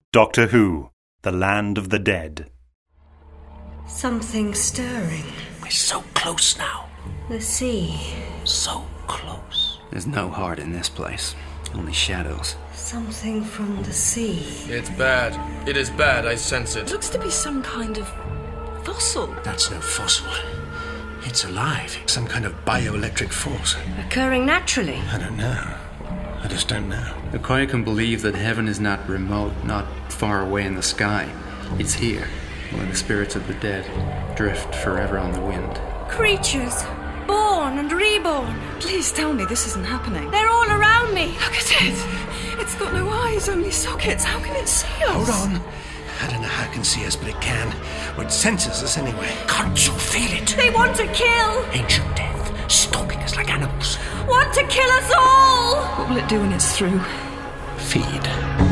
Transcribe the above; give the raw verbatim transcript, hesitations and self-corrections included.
Doctor Who, The Land of the Dead. Something stirring. We're so close now. The sea. So close. There's no heart in this place. Only shadows. Something from the sea. It's bad. It is bad, I sense it. It looks to be some kind of fossil. That's no fossil. It's alive. Some kind of bioelectric force. Occurring naturally. I don't know. I just don't know. Okoye can believe that heaven is not remote, not far away in the sky. It's here, where the spirits of the dead drift forever on the wind. Creatures, born and reborn. Please tell me this isn't happening. They're all around me. Look at it. It's got no eyes, only sockets. How can it see us? Hold on. I don't know how it can see us, but it can. Well, it senses us anyway. Can't you feel it? They want to kill. Ancient death, stalking us like animals. Want to kill us all. What will it do when it's through? Feed.